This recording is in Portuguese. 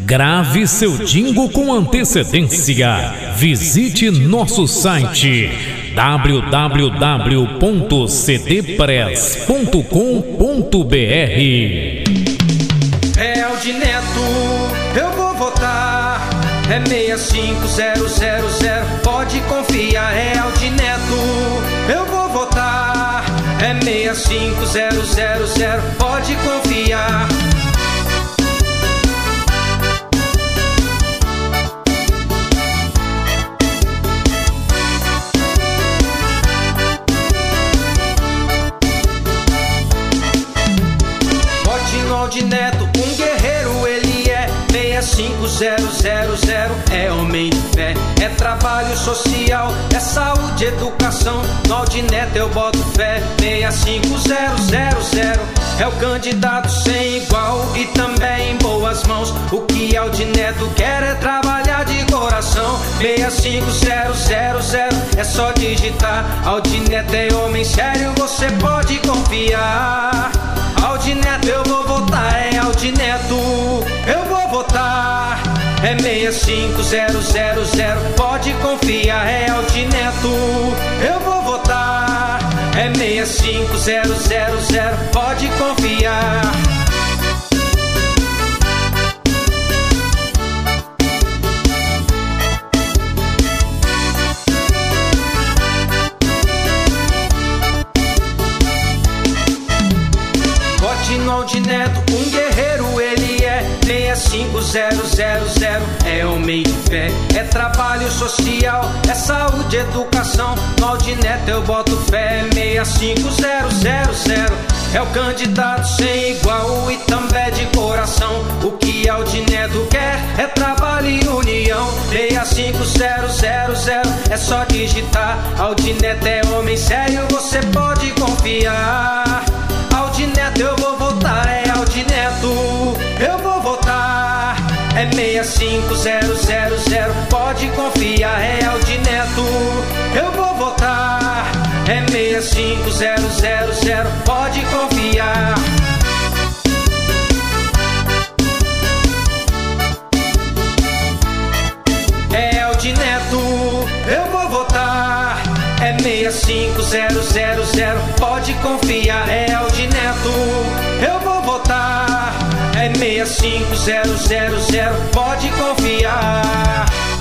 Grave seu jingle com antecedência. Visite nosso site www.cdpress.com.br. É Aldi Neto, eu vou votar. É 65000, pode confiar. É Aldi Neto, eu vou votar. É 65000, pode confiar. Vote no Aldi Neto, um guerreiro ele é. 65000, é homem de fé, é trabalho social, é saúde, educação. No Aldi Neto eu boto fé. 65000, é o candidato sem igual e também em boas mãos. O que Aldi Neto quer é trabalhar de coração. 65000, é só digitar. Aldi Neto é homem sério, você pode confiar. Aldi Neto eu vou votar, é Aldi Neto, eu vou votar. É 65000, pode confiar. É Aldi Neto, eu vou votar. É 65000, pode confiar. Vote no Aldi Neto, um guerreiro ele é. 65000, é homem de fé, é trabalho social, é saúde, educação. No Aldi Neto eu boto fé. 65000, é o candidato sem igual e também de coração. O que Aldi Neto quer é trabalho e união. 65000, é só digitar. Aldi Neto é homem sério, você pode confiar. Aldi Neto eu vou votar, é Aldi Neto, eu vou votar. É 65000, pode confiar. É Aldi Neto, eu vou votar. É 65000, pode confiar. É Aldi Neto, eu vou votar. É 65000, pode confiar. É Aldi Neto, eu vou votar. É 65000, pode confiar.